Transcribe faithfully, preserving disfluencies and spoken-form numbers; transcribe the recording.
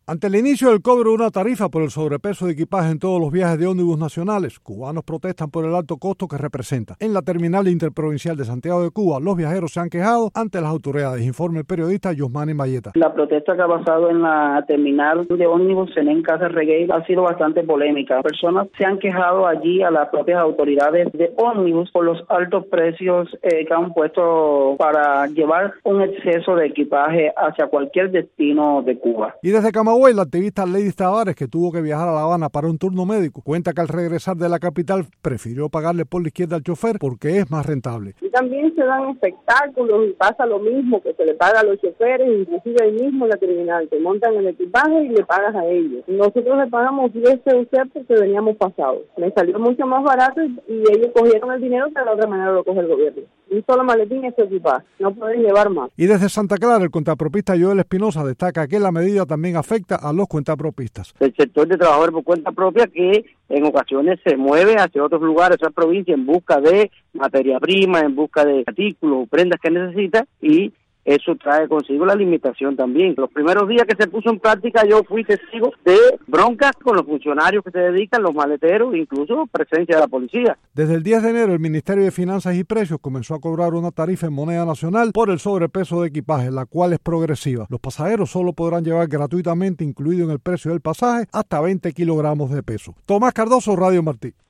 Ante el inicio del cobro de una tarifa por el sobrepeso de equipaje en todos los viajes de ómnibus nacionales, cubanos protestan por el alto costo que representa. En la terminal interprovincial de Santiago de Cuba, los viajeros se han quejado ante las autoridades, informa el periodista Yosmani Mayeta. La protesta que ha pasado en la terminal de ómnibus en Casa Reguey ha sido bastante polémica. Personas se han quejado allí a las propias autoridades de ómnibus por los altos precios eh, que han puesto para llevar un exceso de equipaje hacia cualquier destino de Cuba. Y desde Camagüey, la activista Lady Tavares, que tuvo que viajar a La Habana para un turno médico, cuenta que al regresar de la capital prefirió pagarle por la izquierda al chofer porque es más rentable. Y también se dan espectáculos y pasa lo mismo, que se le paga a los choferes, inclusive ahí mismo en la terminal, te montan el equipaje y le pagas a ellos. Nosotros le pagamos diez C U C porque veníamos pasados. Me salió mucho más barato y, y ellos cogieron el dinero que de la otra manera lo coge el gobierno. Un solo maletín es equipaje, no puedes llevar más. Y desde Santa Clara, el cuentapropista Joel Espinosa destaca que la medida también afecta a los cuentapropistas. El sector de trabajadores por cuenta propia que en ocasiones se mueve hacia otros lugares, otras provincias en busca de materia prima, en busca de artículos o prendas que necesita, y eso trae consigo la limitación también. Los primeros días que se puso en práctica yo fui testigo de broncas con los funcionarios que se dedican, los maleteros, incluso presencia de la policía. Desde el diez de enero el Ministerio de Finanzas y Precios comenzó a cobrar una tarifa en moneda nacional por el sobrepeso de equipaje, la cual es progresiva. Los pasajeros solo podrán llevar gratuitamente, incluido en el precio del pasaje, hasta veinte kilogramos de peso. Tomás Cardoso, Radio Martí.